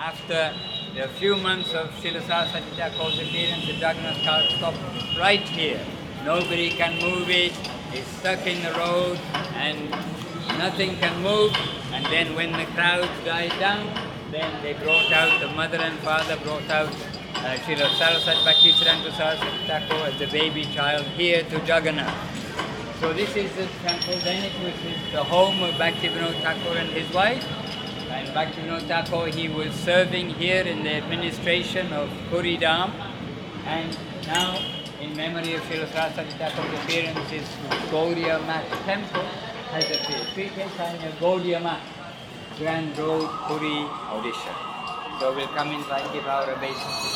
after a few months of Srila Saraswati Thakur's appearance, the Jagannath cart stopped right here. Nobody can move it, it's stuck in the road and nothing can move. And then when the crowd died down, then they brought out, the mother and father brought out Srila Saraswati Bhaktisiddhanta Saraswati Thakur as the baby child here to Jagannath. So this is the temple, then it was the home of Bhaktivinoda Thakur and his wife. And Bhaktivinoda Thakur, he was serving here in the administration of Puri Dham. And now, in memory of Srila Saraswati Thakur's appearance, his Gaudiya Math temple has appeared. Sri Chaitanya Gaudiya Math, Grand Road, Puri, Odisha. So we'll come inside, give our obeisance.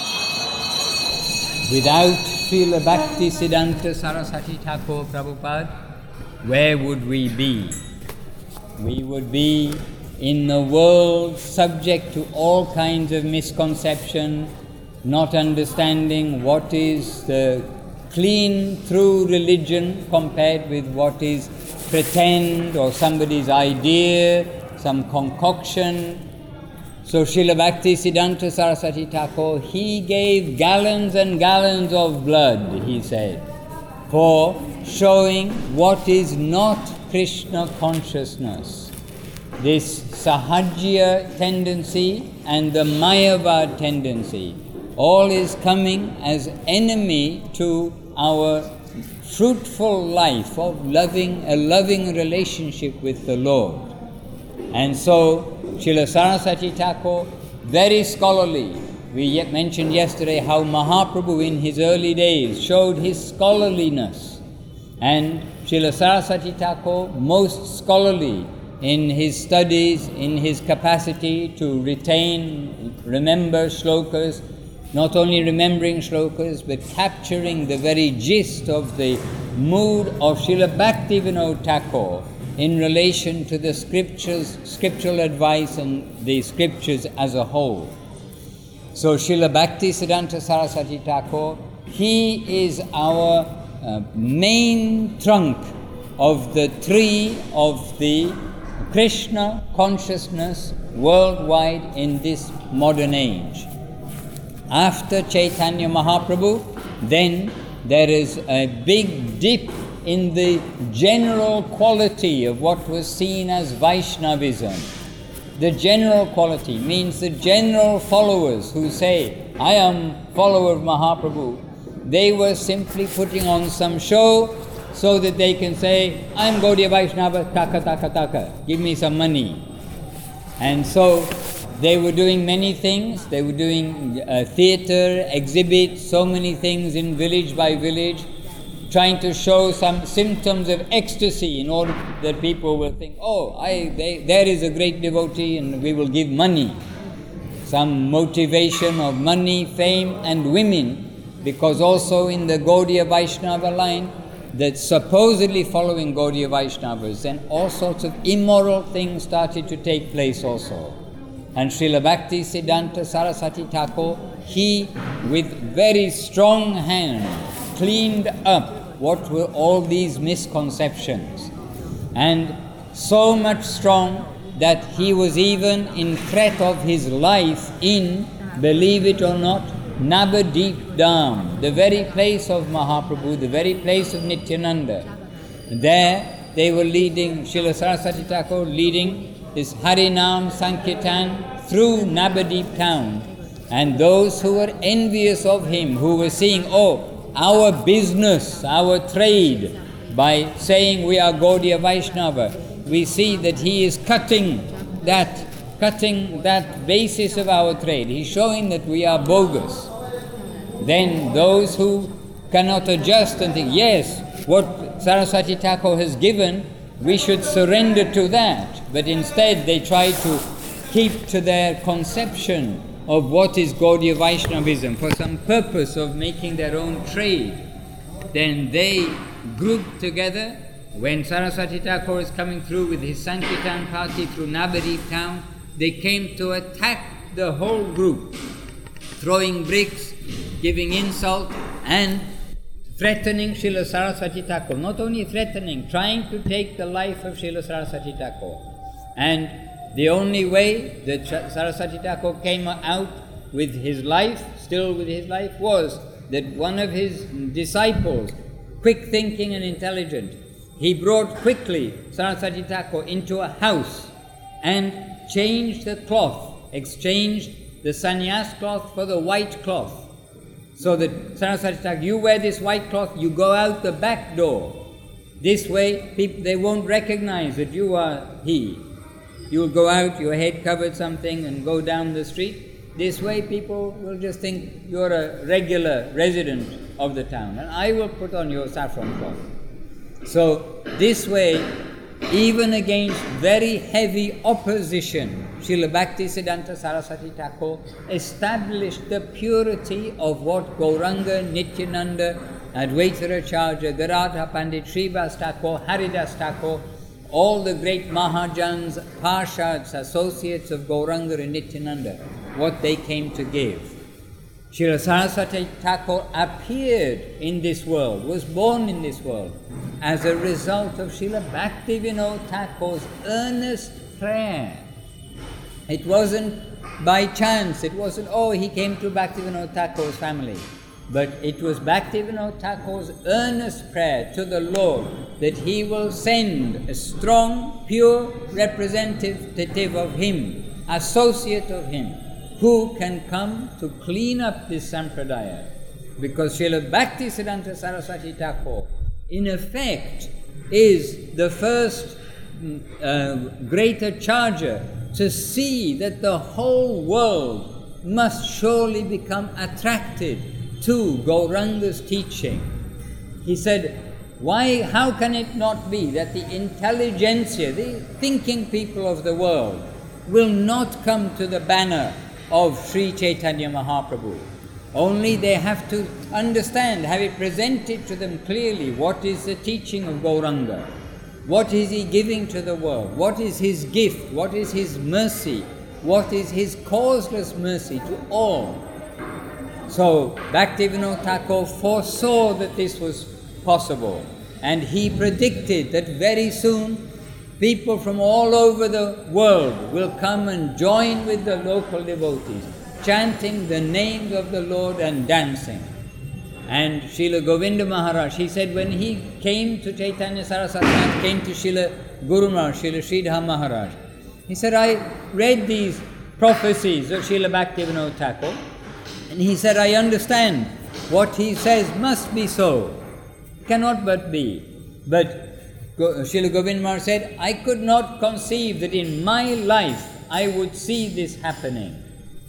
Without Srila Bhaktisiddhanta Saraswati Thakur Prabhupada, where would we be? We would be in the world subject to all kinds of misconception, not understanding what is the clean, true religion compared with what is pretend or somebody's idea, some concoction. So Srila Bhaktisiddhanta Saraswati Thakur, he gave gallons and gallons of blood, he said, for showing what is not Krishna consciousness. This Sahajya tendency and the Mayavad tendency, all is coming as enemy to our fruitful life of a loving relationship with the Lord. And so, Srila Saraswati Thakur, very scholarly. We mentioned yesterday how Mahaprabhu in his early days showed his scholarliness. And Srila Saraswati Thakur, most scholarly in his studies, in his capacity to remember shlokas, not only remembering shlokas, but capturing the very gist of the mood of Srila Bhaktivinoda Thakur in relation to the scriptures, scriptural advice and the scriptures as a whole. So Srila Bhaktisiddhanta Saraswati Thakur, he is our main trunk of the tree of the Krishna consciousness worldwide in this modern age. After Chaitanya Mahaprabhu, then there is a big dip in the general quality of what was seen as Vaishnavism. The general quality means the general followers who say, I am follower of Mahaprabhu. They were simply putting on some show so that they can say, I am Gaudiya Vaishnava, taka, give me some money. And so they were doing many things. They were doing theatre, exhibits, so many things in village by village, trying to show some symptoms of ecstasy in order that people will think, there is a great devotee and we will give money. Some motivation of money, fame and women, because also in the Gaudiya Vaishnava line, that supposedly following Gaudiya Vaishnavas, then all sorts of immoral things started to take place also. And Srila Bhaktisiddhanta Saraswati Thakur, he with very strong hand cleaned up what were all these misconceptions. And so much strong that he was even in threat of his life in, believe it or not, Navadip Dham, the very place of Mahaprabhu, the very place of Nityananda. There they were leading, Srila Saraswati Thakur leading this Harinam Sankirtan through Navadip town. And those who were envious of him, who were seeing, our business, our trade, by saying we are Gaudiya Vaishnava, we see that he is cutting that basis of our trade. He's showing that we are bogus. Then those who cannot adjust and think, yes, what Saraswati Thakur has given, we should surrender to that. But instead they try to keep to their conception of what is Gaudiya Vaishnavism for some purpose of making their own trade. Then they grouped together. When Saraswati Thakur is coming through with his Sankirtan party through Navadip town, they came to attack the whole group, throwing bricks, giving insult, and threatening Srila Saraswati Thakur. Not only threatening, trying to take the life of Srila Saraswati Thakur. And The only way that Saraswati Thakur came out with his life, still with his life, was that one of his disciples, quick thinking and intelligent, he brought quickly Saraswati Thakur into a house and changed the cloth, exchanged the sannyas cloth for the white cloth. So that Saraswati Thakur, you wear this white cloth, you go out the back door. This way, people, they won't recognize that you are he. You will go out, your head covered something, and go down the street. This way, people will just think you're a regular resident of the town, and I will put on your saffron cloth. So, this way, even against very heavy opposition, Srila Bhaktisiddhanta Saraswati Thakur established the purity of what Gauranga, Nityananda, Advaitaracharya, Garadha Pandit, Srivas Thakur, Haridas Thakur, all the great Mahajans, Parshads, associates of Gauranga and Nityananda, what they came to give. Srila Saraswati Thakur appeared in this world, was born in this world, as a result of Srila Bhaktivinoda Thakur's earnest prayer. It wasn't by chance, it wasn't, he came to Bhaktivinoda Thakur's family. But it was Bhaktivinoda Thakur's earnest prayer to the Lord that he will send a strong, pure representative of him, associate of him, who can come to clean up this sampradaya. Because Srila Bhaktisiddhanta Saraswati Thakur, in effect, is the first greater charger to see that the whole world must surely become attracted to Gauranga's teaching. He said, how can it not be that the intelligentsia, the thinking people of the world, will not come to the banner of Sri Chaitanya Mahaprabhu? Only they have to understand, have it presented to them clearly, what is the teaching of Gauranga? What is he giving to the world? What is his gift? What is his mercy? What is his causeless mercy to all? So Bhaktivinoda Thakur foresaw that this was possible, and he predicted that very soon people from all over the world will come and join with the local devotees, chanting the names of the Lord and dancing. And Srila Govinda Maharaj, he said when he came to Chaitanya Saraswati, came to Srila Guru Maharaj, Srila Sridhar Maharaj, he said, I read these prophecies of Srila Bhaktivinoda Thakur, and he said, I understand what he says must be so, cannot but be. But Srila Govinda Maharaj said, I could not conceive that in my life I would see this happening.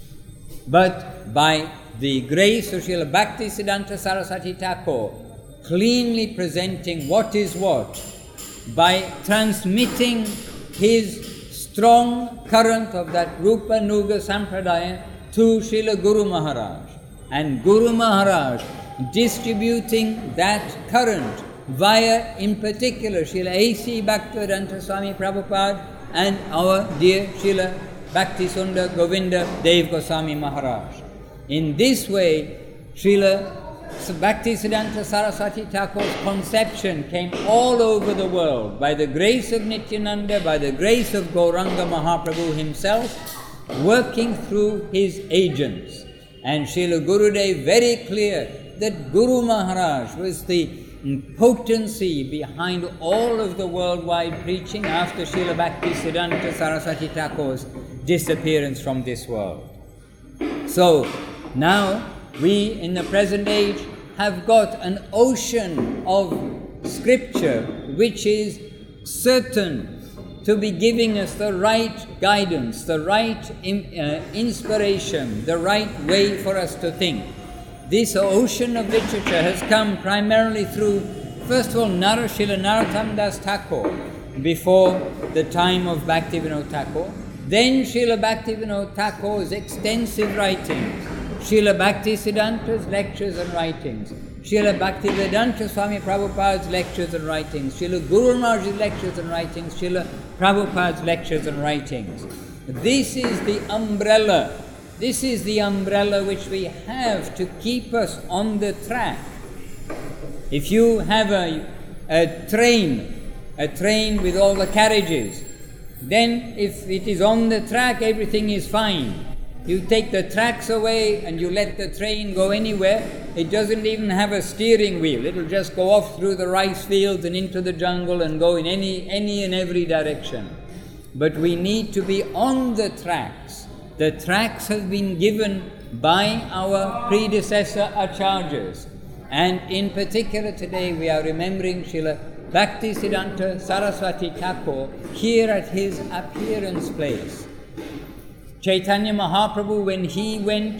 But by the grace of Srila Bhaktisiddhanta Saraswati Thakur, cleanly presenting what is what, by transmitting his strong current of that Rupa Nuga Sampradaya to Srila Guru Maharaj, and Guru Maharaj distributing that current via, in particular, Srila A.C. Bhaktivedanta Swami Prabhupada and our dear Srila Bhaktisunda Govinda Dev Goswami Maharaj. In this way, Srila Bhaktisiddhanta Saraswati Thakur's conception came all over the world by the grace of Nityananda, by the grace of Gauranga Mahaprabhu himself, working through his agents. And Srila Gurudev very clear that Guru Maharaj was the potency behind all of the worldwide preaching after Srila Bhaktisiddhanta Saraswati Thakur's disappearance from this world. So now we in the present age have got an ocean of scripture which is certain to be giving us the right guidance, the right inspiration, the right way for us to think. This ocean of literature has come primarily through, first of all, Srila Narottam Das Thakur, before the time of Bhaktivinoda Thakur, then Srila Bhaktivinoda Thakur's extensive writings, Srila Bhaktisiddhanta's lectures and writings, Srila Bhaktivedanta Swami Prabhupada's lectures and writings, Srila Guru Maharaj's lectures and writings, Srila Prabhupada's lectures and writings. This is the umbrella. This is the umbrella which we have to keep us on the track. If you have a train with all the carriages, Then if it is on the track, everything is fine. You take the tracks away and you let the train go anywhere, it doesn't even have a steering wheel. It will just go off through the rice fields and into the jungle and go in any and every direction. But we need to be on the tracks. The tracks have been given by our predecessor acharyas. And in particular today we are remembering Srila Bhaktisiddhanta Saraswati Thakur here at his appearance place. Chaitanya Mahaprabhu, when he went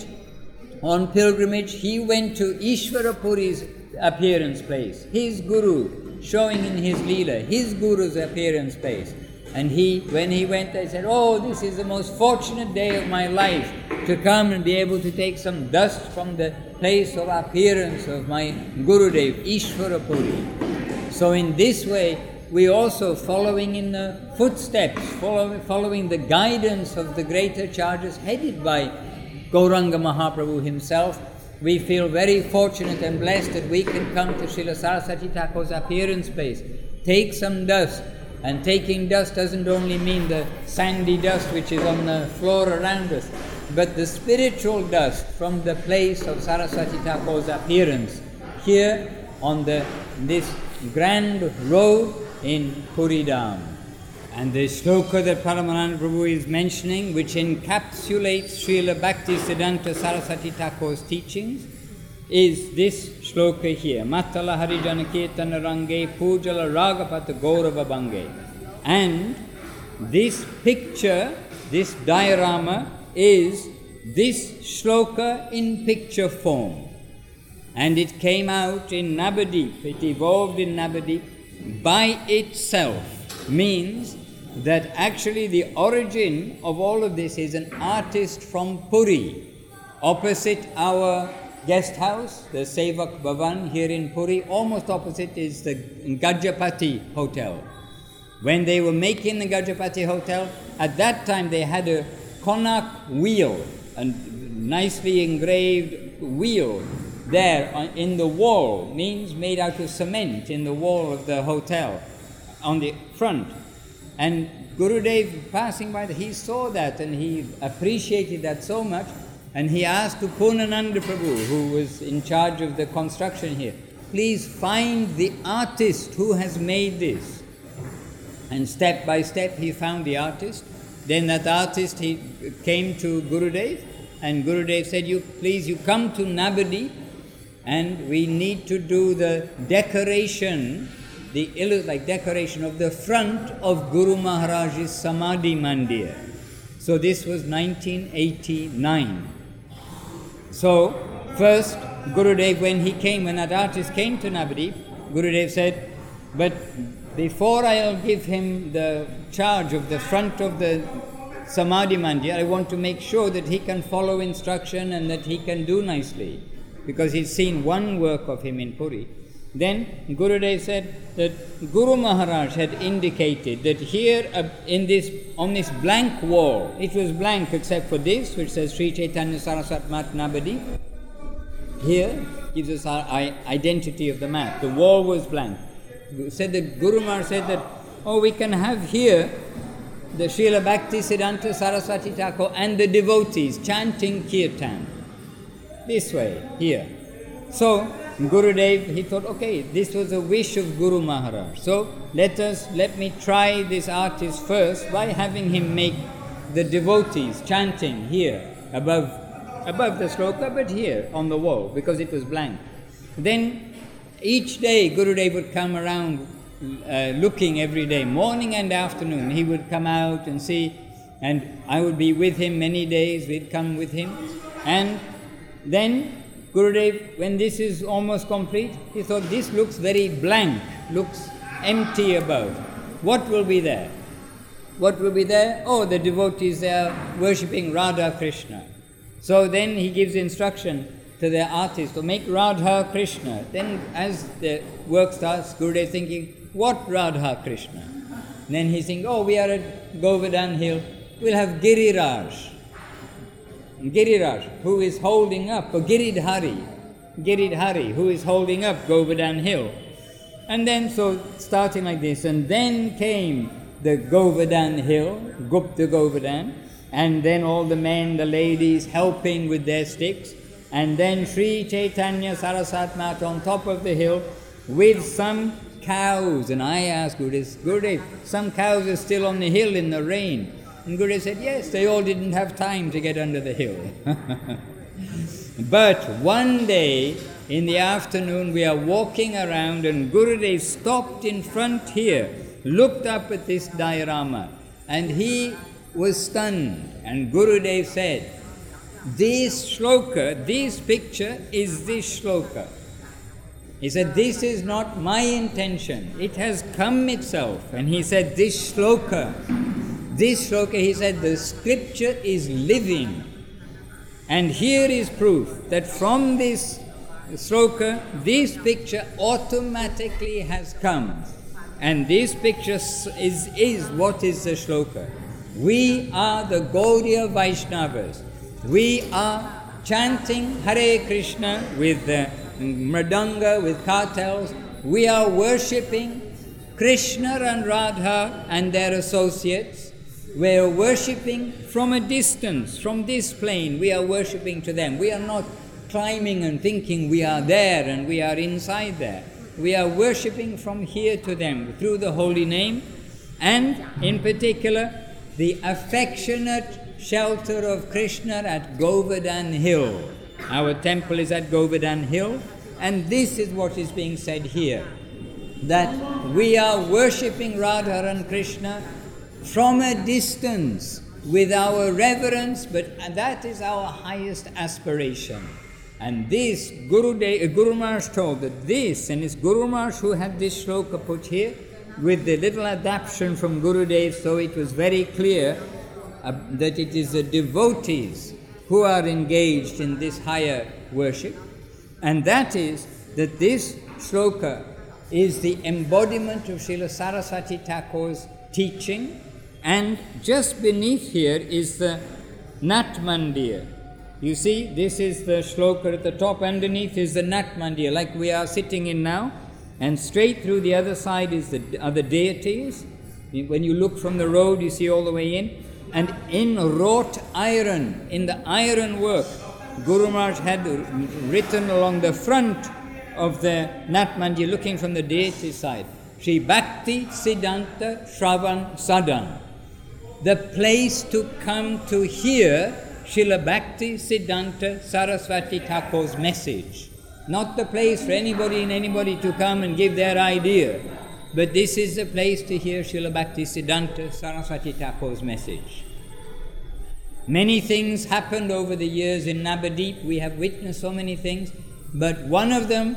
on pilgrimage, he went to Ishwarapuri's appearance place, his guru, showing in his Leela, his guru's appearance place. And when he went there, he said, "Oh, this is the most fortunate day of my life to come and be able to take some dust from the place of appearance of my Gurudev, Ishwarapuri." So in this way, we also following in the footsteps, following the guidance of the great acharyas headed by Gauranga Mahaprabhu himself. We feel very fortunate and blessed that we can come to Srila Saraswati Thakur's appearance place, take some dust. And taking dust doesn't only mean the sandy dust which is on the floor around us, but the spiritual dust from the place of Saraswati Thakur's appearance here on this grand road in Puridam. And the shloka that Paramananda Prabhu is mentioning, which encapsulates Srila Bhaktisiddhanta Saraswati Thakur's teachings, is this shloka here. Matala Harijana Kirtana Range Pujala Ragapata Gaurava Bange. And this picture, this diorama, is this shloka in picture form. And it came out in Navadip, it evolved in Navadip by itself. Means that actually the origin of all of this is an artist from Puri, opposite our guest house, the Sevak Bhavan here in Puri. Almost opposite is the Gajapati Hotel. When they were making the Gajapati Hotel, at that time they had a Konak wheel, a nicely engraved wheel there in the wall, means made out of cement in the wall of the hotel on the front. And Gurudev passing by, he saw that and he appreciated that so much. And he asked to Purnananda Prabhu, who was in charge of the construction here, please find the artist who has made this. And step by step he found the artist. Then that artist, he came to Gurudev, and Gurudev said, please come to Navadip, and we need to do the decoration, decoration of the front of Guru Maharaj's Samadhi Mandir. So this was 1989. So, first, Gurudev, when that artist came to Navadip, Gurudev said, but before I'll give him the charge of the front of the Samadhi Mandir, I want to make sure that he can follow instruction and that he can do nicely, because he's seen one work of him in Puri. Then Gurudev said that Guru Maharaj had indicated that here on this blank wall, it was blank except for this, which says Sri Chaitanya Saraswat Mat Navadip. Here gives us our identity of the mat. The wall was blank. Said that Guru Maharaj said that, we can have here the Srila Bhaktisiddhanta Saraswati Thakur and the devotees chanting kirtan. This way, here. So Gurudev, he thought, okay, this was a wish of Guru Maharaj. So let me try this artist first by having him make the devotees chanting here above the sloka, but here on the wall, because it was blank. Then each day Gurudev would come around looking every day, morning and afternoon. He would come out and see, and I would be with him many days, we'd come with him. And then Gurudev, when this is almost complete, he thought this looks very blank, looks empty above. What will be there? What will be there? The devotees, they are worshipping Radha Krishna. So then he gives instruction to the artist to make Radha Krishna. Then as the work starts, Gurudev thinking, what Radha Krishna? And then he's thinking, we are at Govardhan Hill, we'll have Giriraj. Giriraj, who is holding up, or Giridhari, who is holding up Govardhan Hill. And then, so starting like this, and then came the Govardhan hill, Gupta Govardhan, and then all the men, the ladies helping with their sticks, and then Sri Chaitanya Saraswati Mat on top of the hill with some cows. And I asked Gurudev, some cows are still on the hill in the rain. And Gurudev said, yes, they all didn't have time to get under the hill. But one day in the afternoon we are walking around and Gurudev stopped in front here, looked up at this diorama, and he was stunned. And Gurudev said, this shloka, this picture is this shloka. He said, this is not my intention. It has come itself. And he said, this shloka, he said, the scripture is living. And here is proof that from this shloka, this picture automatically has come. And this picture is what is the shloka. We are the Gaudiya Vaishnavas. We are chanting Hare Krishna with mridanga, with kartals. We are worshipping Krishna and Radha and their associates. We are worshipping from a distance, from this plane. We are worshipping to them. We are not climbing and thinking we are there and we are inside there. We are worshipping from here to them through the holy name, and in particular the affectionate shelter of Krishna at Govardhan Hill. Our temple is at Govardhan Hill, and this is what is being said here, that we are worshipping Radha and Krishna from a distance with our reverence, but that is our highest aspiration. And this Guru Maharaj told that this, and it's Guru Maharaj who had this shloka put here with the little adaptation from Gurudev, so it was very clear that it is the devotees who are engaged in this higher worship, and that is that this shloka is the embodiment of Srila Saraswati Thakur's teaching, and just beneath here is the Nat Mandir. You see, this is the shloka at the top, underneath is the Nat Mandir, like we are sitting in now, and straight through the other side are the deities. When you look from the road, you see all the way in. And in wrought iron, in the iron work, Guru Maharaj had written along the front of the Nat Mandir, looking from the deity side, Shri Bhakti Siddhanta Shravan Sadan. The place to come to hear Srila Bhakti Siddhanta Saraswati Thakur's message. Not the place for anybody to come and give their idea, but this is the place to hear Srila Bhakti Siddhanta Saraswati Thakur's message. Many things happened over the years in Navadip. We have witnessed so many things, but one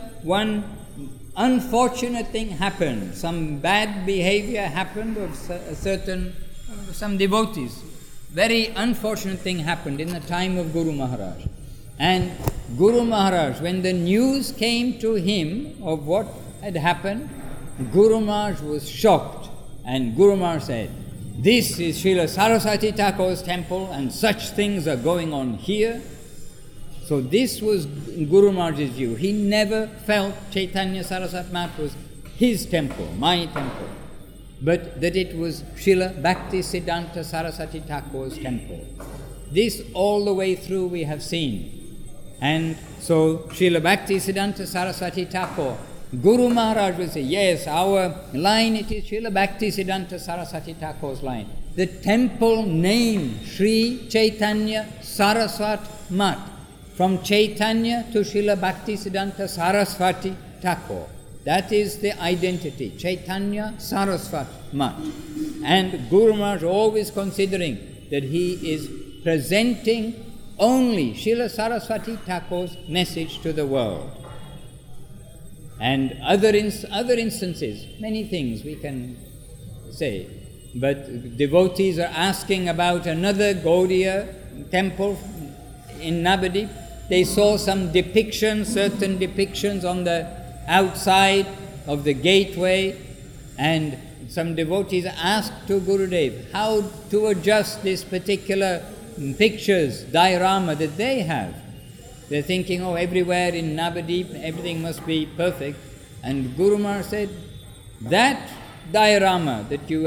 unfortunate thing happened. Some bad behavior happened of some devotees. Very unfortunate thing happened in the time of Guru Maharaj. And Guru Maharaj, when the news came to him of what had happened, Guru Maharaj was shocked. And Guru Maharaj said, this is Srila Saraswati Thakur's temple and such things are going on here. So this was Guru Maharaj's view. He never felt Chaitanya Saraswati Mat was his temple, my temple, but that it was Srila Bhakti Siddhanta Saraswati Thakur's temple. This all the way through we have seen. And so Srila Bhakti Siddhanta Saraswati Thakur, Guru Maharaj will say, yes, our line, it is Srila Bhakti Siddhanta Saraswati Thakur's line. The temple name, Sri Chaitanya Saraswati Mat, from Chaitanya to Srila Bhakti Siddhanta Saraswati Thakur. That is the identity, Chaitanya Saraswati Mat. And Guru Maharaj always considering that he is presenting only Srila Saraswati Thakur's message to the world. And other instances, many things we can say, but devotees are asking about another Gaudiya temple in Navadip. They saw some depictions, certain depictions on the outside of the gateway, and some devotees asked to Gurudev how to adjust this particular pictures, diorama that they have. They're thinking, everywhere in Navadip, everything must be perfect. And Guru Maharaj said, that diorama that you are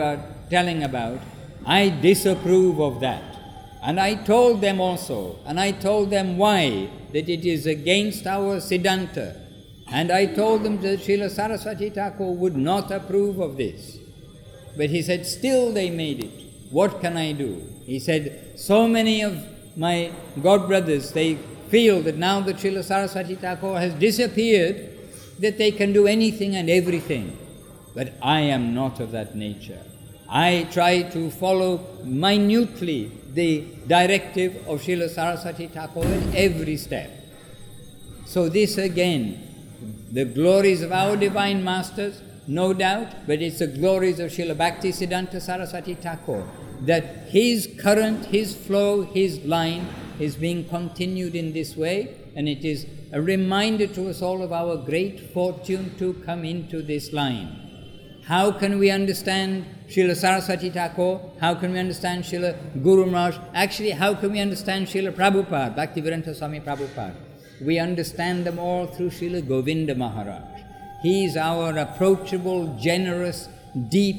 telling about, I disapprove of that. And I told them also, and I told them why, that it is against our Siddhanta. And I told them that Srila Saraswati Thakur would not approve of this. But he said, still they made it. What can I do? He said, so many of my god brothers, they feel that now that Srila Saraswati Thakur has disappeared, that they can do anything and everything. But I am not of that nature. I try to follow minutely the directive of Srila Saraswati Thakur at every step. So this again, the glories of our divine masters, no doubt, but it's the glories of Srila Bhaktisiddhanta Saraswati Thakur, that his current, his flow, his line is being continued in this way, and it is a reminder to us all of our great fortune to come into this line. How can we understand Srila Saraswati Thakur? How can we understand Srila Guru Maharaj? Actually, how can we understand Srila Prabhupada, Bhaktivedanta Swami Prabhupada? We understand them all through Srila Govinda Maharaj. He is our approachable, generous, deep,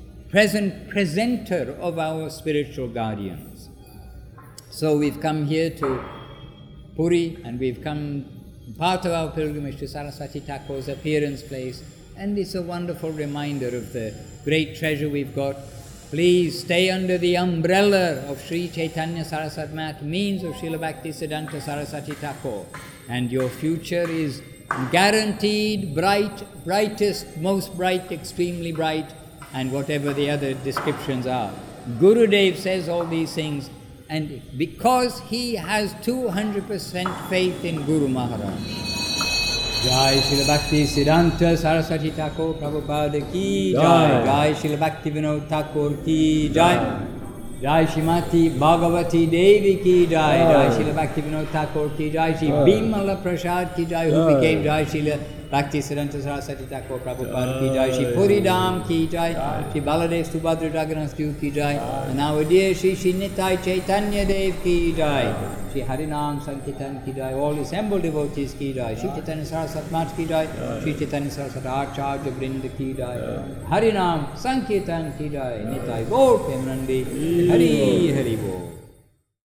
presenter of our spiritual guardians. So we've come here to Puri, and we've come part of our pilgrimage to Saraswati Thakur's appearance place, and it's a wonderful reminder of the great treasure we've got. Please stay under the umbrella of Sri Chaitanya Saraswati Mat, means of Srila Bhaktisiddhanta Saraswati Thakur, and your future is guaranteed, bright, brightest, most bright, extremely bright, and whatever the other descriptions are. Gurudev says all these things, and because he has 200% faith in Guru Maharaj. Jai Srila Bhaktisiddhanta Saraswati Thakur Prabhupada ki jai. Jai Srila Bhaktivinoda Thakur ki jai. Jai Shrimati Bhagavati Devi ki jai. Jai Srila Bhaktivinoda Thakur ki jai. Shri Bimala Prasad ki jai, who became Jai Srila Bhaktisiddhanta Saraswati Thakur Prabhupada ki jai. Shri Puri Dham ki jai. Shri Baladev Subhadra Jagannath ki jai. And our dear Shri Nitai Chaitanya Dev ki jai. Shri Harinam Sankirtan ki jai. All assembled devotees ki jai. Shri Chaitanya Saraswati Mat ki jai. Shri Chaitanya Saraswati Acharya Vrinda ki jai. Harinam Sankirtan ki jai. Nitai Gaur Premnandi. Hari Hari Bol.